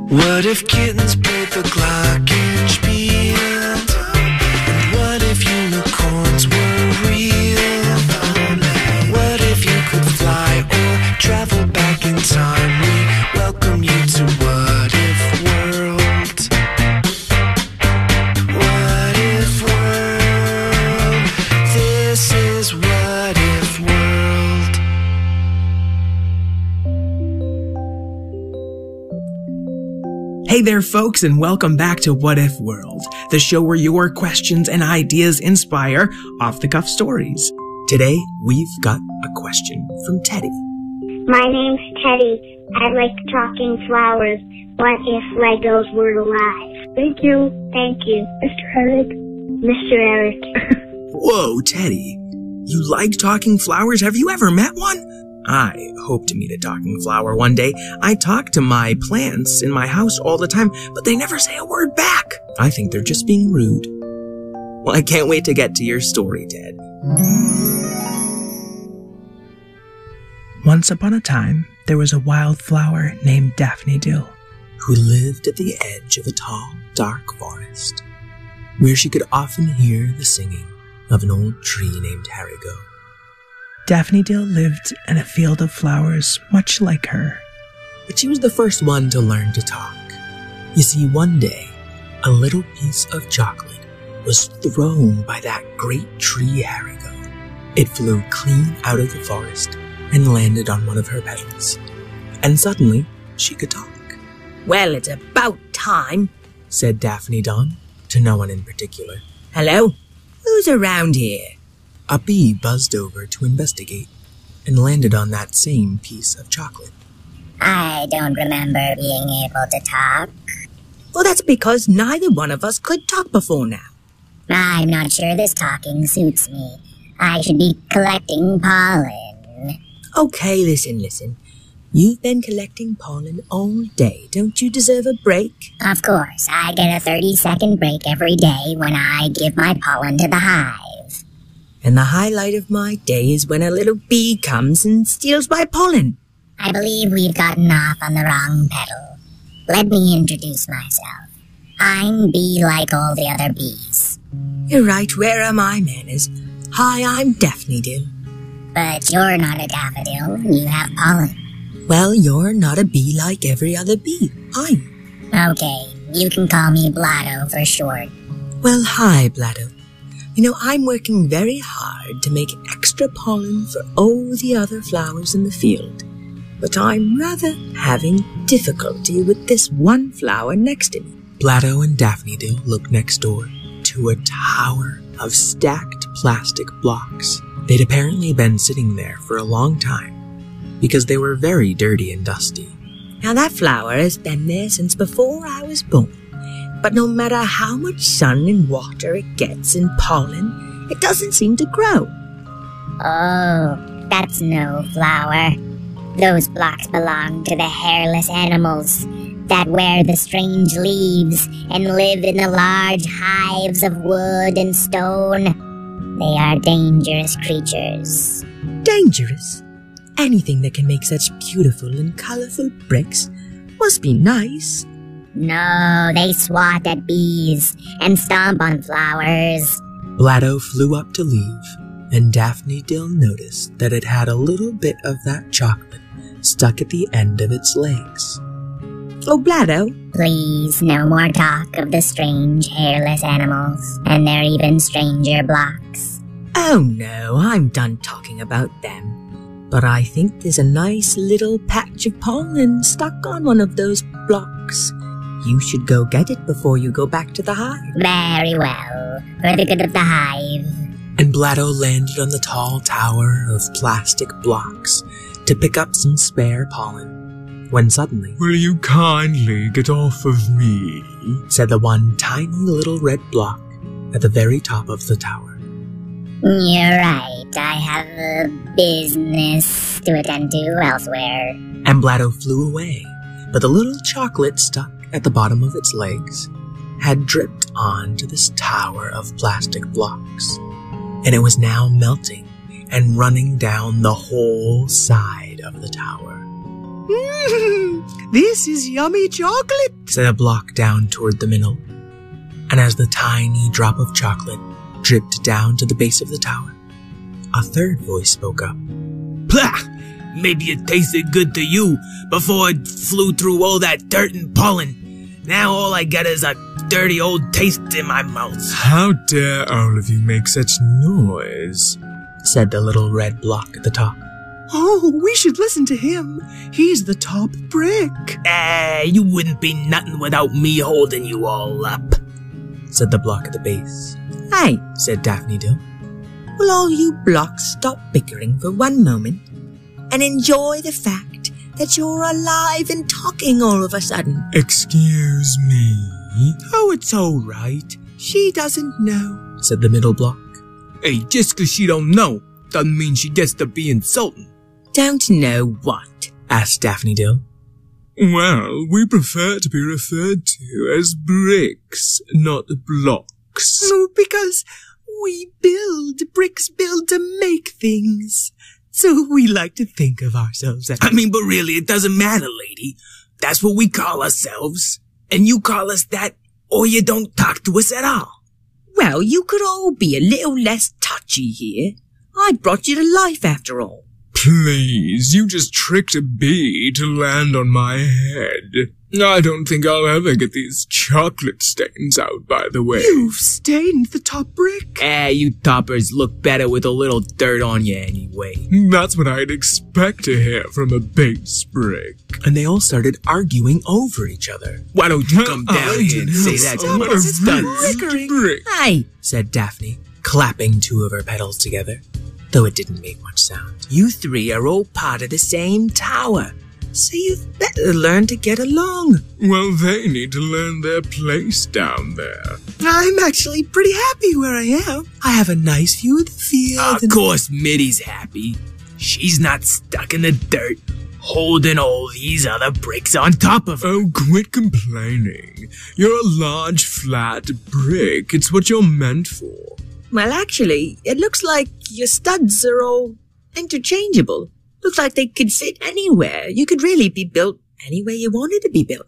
What if kittens played the glockenspiel? And what if unicorns were real? What if you could fly or travel back in time? We welcome you to What If World. What If World? This is What If World. Hey there, folks, and welcome back to What If World, the show where your questions and ideas inspire off-the-cuff stories. Today, we've got a question from Teddy. My name's Teddy. I like talking flowers. What if Legos were alive? Thank you. Thank you. Mr. Eric. Mr. Eric. Whoa, Teddy. You like talking flowers? Have you ever met one? I hope to meet a talking flower one day. I talk to my plants in my house all the time, but they never say a word back. I think they're just being rude. Well, I can't wait to get to your story, Ted. Once upon a time, there was a wildflower named Daffodil, who lived at the edge of a tall, dark forest, where she could often hear the singing of an old tree named Harigo. Daffodil lived in a field of flowers much like her, but she was the first one to learn to talk. You see, one day, a little piece of chocolate was thrown by that great tree Harigo. It flew clean out of the forest and landed on one of her petals. And suddenly, she could talk. Well, it's about time, said Daphne Dawn, to no one in particular. Hello? Who's around here? A bee buzzed over to investigate and landed on that same piece of chocolate. I don't remember being able to talk. Well, that's because neither one of us could talk before now. I'm not sure this talking suits me. I should be collecting pollen. Okay, listen. You've been collecting pollen all day. Don't you deserve a break? Of course, I get a 30-second break every day when I give my pollen to the hive. And the highlight of my day is when a little bee comes and steals my pollen. I believe we've gotten off on the wrong pedal. Let me introduce myself. I'm bee like all the other bees. You're right, where are my manners? Hi, I'm Daffodil. But you're not a daffodil, you have pollen. Well, you're not a bee like every other bee. I'm. Okay, you can call me Blatto for short. Well, hi, Blatto. You know, I'm working very hard to make extra pollen for all the other flowers in the field. But I'm rather having difficulty with this one flower next to me. Blatto and Daffodil looked next door to a tower of stacked plastic blocks. They'd apparently been sitting there for a long time because they were very dirty and dusty. Now, that flower has been there since before I was born. But no matter how much sun and water it gets and pollen, it doesn't seem to grow. Oh, that's no flower. Those blocks belong to the hairless animals that wear the strange leaves and live in the large hives of wood and stone. They are dangerous creatures. Dangerous? Anything that can make such beautiful and colorful bricks must be nice. No, they swat at bees and stomp on flowers. Blatto flew up to leave, and Daffodil noticed that it had a little bit of that chocolate stuck at the end of its legs. Oh, Blatto. Please, no more talk of the strange hairless animals and their even stranger blocks. Oh no, I'm done talking about them. But I think there's a nice little patch of pollen stuck on one of those blocks. You should go get it before you go back to the hive. Very well, for the good of the hive. And Blatto landed on the tall tower of plastic blocks to pick up some spare pollen, when suddenly, "Will you kindly get off of me?" said the one tiny little red block at the very top of the tower. You're right, I have a business to attend to elsewhere. And Blatto flew away, but the little chocolate stuck at the bottom of its legs had dripped onto this tower of plastic blocks, and it was now melting and running down the whole side of the tower. this is yummy chocolate, said a block down toward the middle. And as the tiny drop of chocolate dripped down to the base of the tower, a third voice spoke up. Plah! Maybe it tasted good to you before it flew through all that dirt and pollen. Now all I get is a dirty old taste in my mouth. How dare all of you make such noise? Said the little red block at the top. Oh, we should listen to him. He's the top brick. You wouldn't be nothing without me holding you all up, said the block at the base. Hey, said Daphne Dill. will all you blocks stop bickering for one moment and enjoy the fact that you're alive and talking all of a sudden? Excuse me? Oh, it's all right. She doesn't know, said the middle block. Hey, just 'cause she don't know doesn't mean she gets to be insulting. Don't know what? Asked Daphne Dill. Well, we prefer to be referred to as bricks, not blocks. No, because we build. Bricks build to make things. So we like to think of ourselves as... But really, it doesn't matter, lady. That's what we call ourselves. And you call us that, or you don't talk to us at all. Well, you could all be a little less touchy here. I brought you to life after all. Please, you just tricked a bee to land on my head. I don't think I'll ever get these chocolate stains out, by the way. You've stained the top brick. You toppers look better with a little dirt on you anyway. That's what I'd expect to hear from a base brick. And they all started arguing over each other. Why don't you come down here and say that to us? Brick. Hey, said Daphne, clapping two of her petals together, though it didn't make much sound. You three are all part of the same tower, so you've better learn to get along. Well, they need to learn their place down there. I'm actually pretty happy where I am. I have a nice view of the field. Of course Mitty's happy. She's not stuck in the dirt, holding all these other bricks on top of her. Oh, quit complaining. You're a large, flat brick. It's what you're meant for. well, actually, it looks like your studs are all interchangeable. Looks like they could fit anywhere. You could really be built any way you wanted to be built.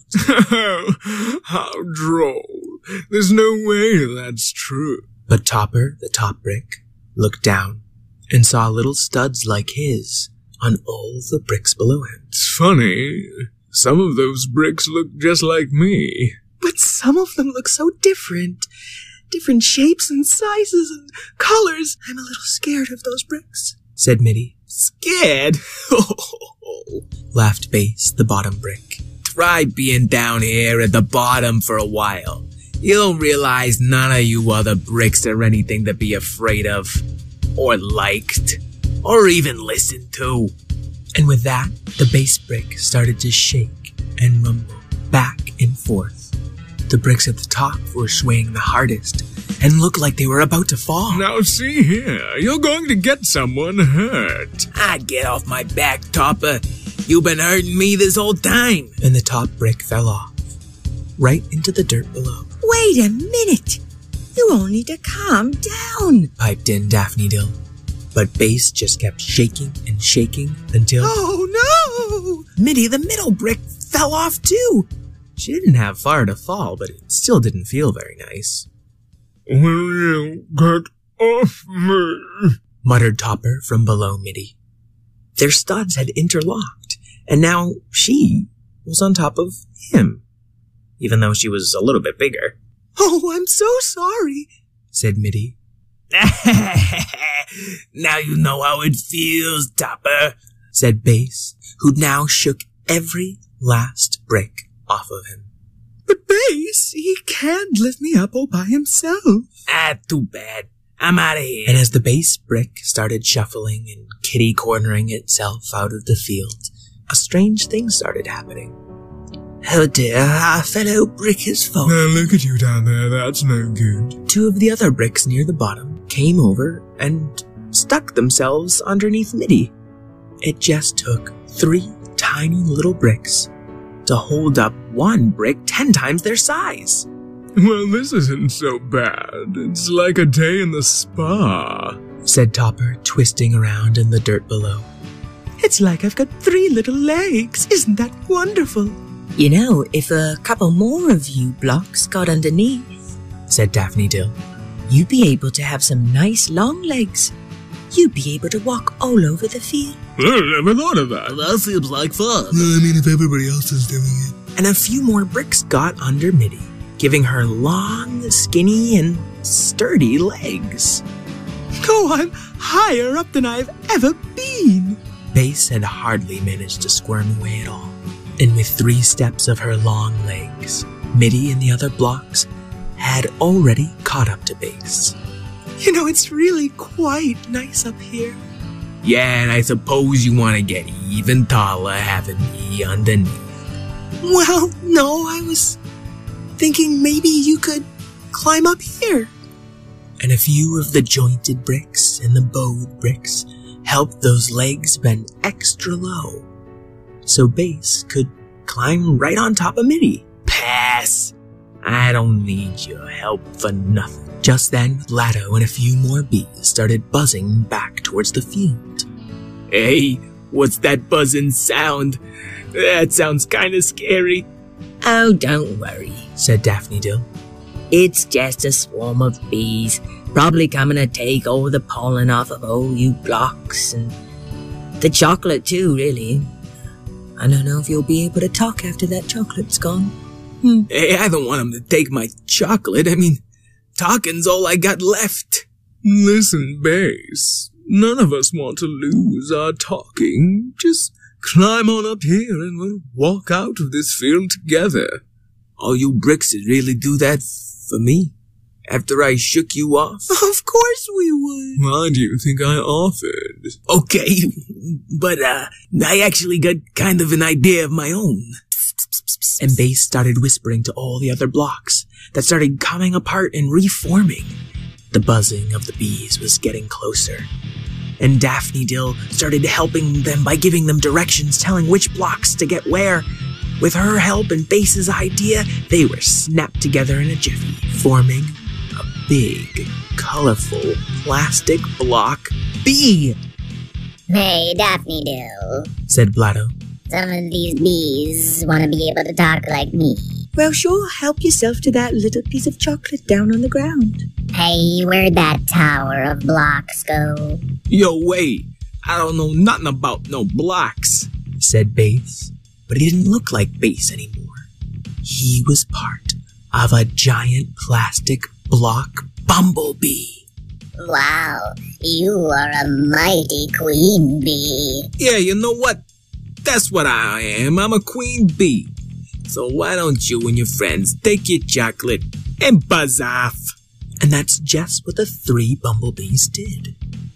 How droll. There's no way that's true. But Topper, the top brick, looked down and saw little studs like his on all the bricks below him. It's funny. Some of those bricks look just like me. But some of them look so different. Different shapes and sizes and colors. I'm a little scared of those bricks, said Mitty. Scared? Laughed Base, the bottom brick. Try being down here at the bottom for a while. You'll realize none of you other bricks are anything to be afraid of, or liked, or even listened to. And with that, the base brick started to shake and rumble back and forth. The bricks at the top were swaying the hardest and looked like they were about to fall. Now see here, you're going to get someone hurt. Get off my back, Topper. You've been hurting me this whole time. And the top brick fell off, right into the dirt below. Wait a minute. You all need to calm down, piped in Daphne Dill. But Base just kept shaking and shaking until... Oh no! Mitty, the middle brick, fell off too. She didn't have far to fall, but it still didn't feel very nice. Will you get off me? Muttered Topper from below Mitty. Their studs had interlocked, and now she was on top of him, even though she was a little bit bigger. Oh, I'm so sorry, said Mitty. Now you know how it feels, Topper, said Base, who now shook every last brick off of him. But Base, he can't lift me up all by himself. Too bad. I'm out of here. And as the base brick started shuffling and kitty-cornering itself out of the field, a strange thing started happening. Oh dear, our fellow brick has fallen. Now look at you down there, that's no good. Two of the other bricks near the bottom came over and stuck themselves underneath Mitty. It just took 3 tiny little bricks to hold up one brick 10 times their size. Well, this isn't so bad. It's like a day in the spa, said Topper, twisting around in the dirt below. It's like I've got 3 little legs. Isn't that wonderful? You know, if a couple more of you blocks got underneath, said Daphne Dill, you'd be able to have some nice long legs. You'd be able to walk all over the field. I never thought of that. That seems like fun. I mean, if everybody else is doing it. And a few more bricks got under Mitty, giving her long, skinny, and sturdy legs. Oh, I'm higher up than I've ever been. Base had hardly managed to squirm away at all. And with 3 steps of her long legs, Mitty and the other blocks had already caught up to Base. You know, it's really quite nice up here. Yeah, and I suppose you want to get even taller having me underneath. Well, no, I was thinking maybe you could climb up here. And a few of the jointed bricks and the bowed bricks helped those legs bend extra low, so Base could climb right on top of Mitty. Pass. I don't need your help for nothing. Just then, Lado and a few more bees started buzzing back towards the field. Hey, what's that buzzing sound? That sounds kind of scary. Oh, don't worry, said Daphne Dill. it's just a swarm of bees, probably coming to take all the pollen off of all you blocks, and the chocolate too, really. I don't know if you'll be able to talk after that chocolate's gone. Hey, I don't want him to take my chocolate. I mean, talking's all I got left. Listen, Base, none of us want to lose our talking. Just climb on up here and we'll walk out of this field together. All you bricks would really do that for me? After I shook you off? Of course we would. Why do you think I offered? Okay, but I actually got kind of an idea of my own. And Base started whispering to all the other blocks that started coming apart and reforming. The buzzing of the bees was getting closer, and Daphne Dill started helping them by giving them directions, telling which blocks to get where. With her help and Base's idea, they were snapped together in a jiffy, forming a big, colorful, plastic block bee. Hey, Daphne Dill, said Blotto. some of these bees want to be able to talk like me. Well, sure, help yourself to that little piece of chocolate down on the ground. Hey, where'd that tower of blocks go? Yo, wait, I don't know nothing about no blocks, said Base. But he didn't look like Base anymore. He was part of a giant plastic block bumblebee. Wow, you are a mighty queen bee. Yeah, you know what? That's what I am. I'm a queen bee. So why don't you and your friends take your chocolate and buzz off? And that's just what the 3 bumblebees did.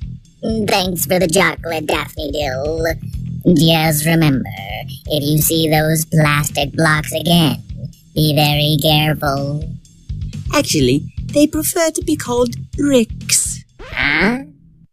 Thanks for the chocolate, Daphne Dill. Just remember, if you see those plastic blocks again, be very careful. Actually, they prefer to be called bricks. Huh?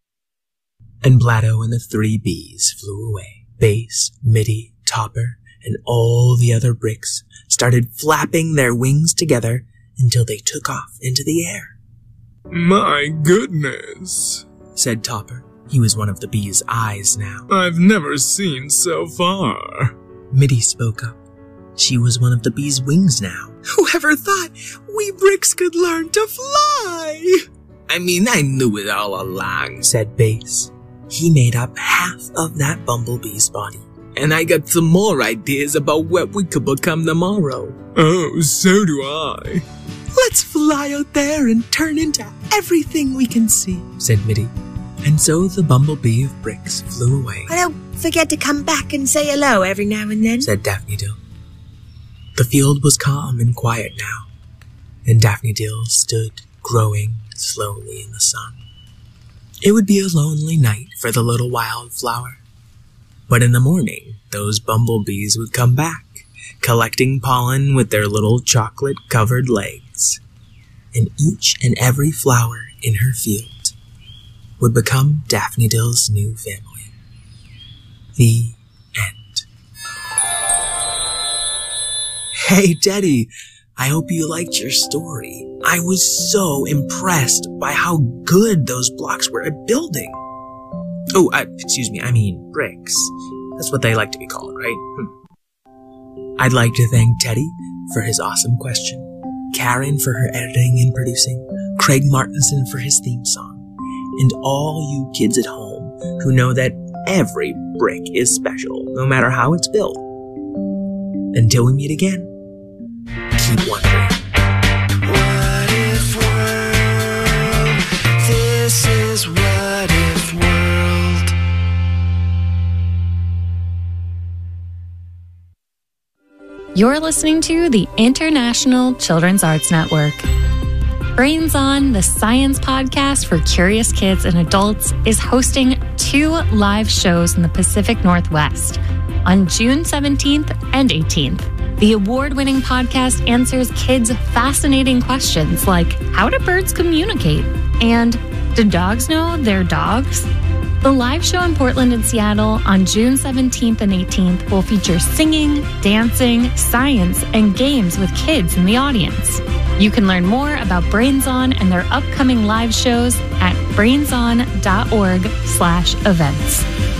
And Blotto and the 3 bees flew away. Base, Mitty, Topper, and all the other bricks started flapping their wings together until they took off into the air. My goodness, said Topper. He was one of the bees' eyes now. I've never seen so far. Mitty spoke up. She was one of the bees' wings now. Whoever thought we bricks could learn to fly? I mean, I knew it all along, said Base. He made up half of that bumblebee's body. And I got some more ideas about what we could become tomorrow. Oh, so do I. Let's fly out there and turn into everything we can see, said Mitty. And so the bumblebee of bricks flew away. Well, don't forget to come back and say hello every now and then, said Daphne Dill. The field was calm and quiet now, and Daphne Dill stood growing slowly in the sun. It would be a lonely night for the little wildflower, but in the morning, those bumblebees would come back, collecting pollen with their little chocolate-covered legs, and each and every flower in her field would become Daphne Dill's new family. The end. Hey, Teddy, I hope you liked your story. I was so impressed by how good those blocks were at building. Oh, excuse me, I mean bricks. That's what they like to be called, right? I'd like to thank Teddy for his awesome question, Karen for her editing and producing, Craig Martinson for his theme song, and all you kids at home who know that every brick is special, no matter how it's built. Until we meet again, keep wondering. What if world? This is What If World. You're listening to the International Children's Arts Network. Brains On, the science podcast for curious kids and adults, is hosting 2 live shows in the Pacific Northwest on June 17th and 18th. The award-winning podcast answers kids' fascinating questions like, how do birds communicate? And do dogs know they're dogs? The live show in Portland and Seattle on June 17th and 18th will feature singing, dancing, science, and games with kids in the audience. You can learn more about Brains On and their upcoming live shows at brainson.org/events.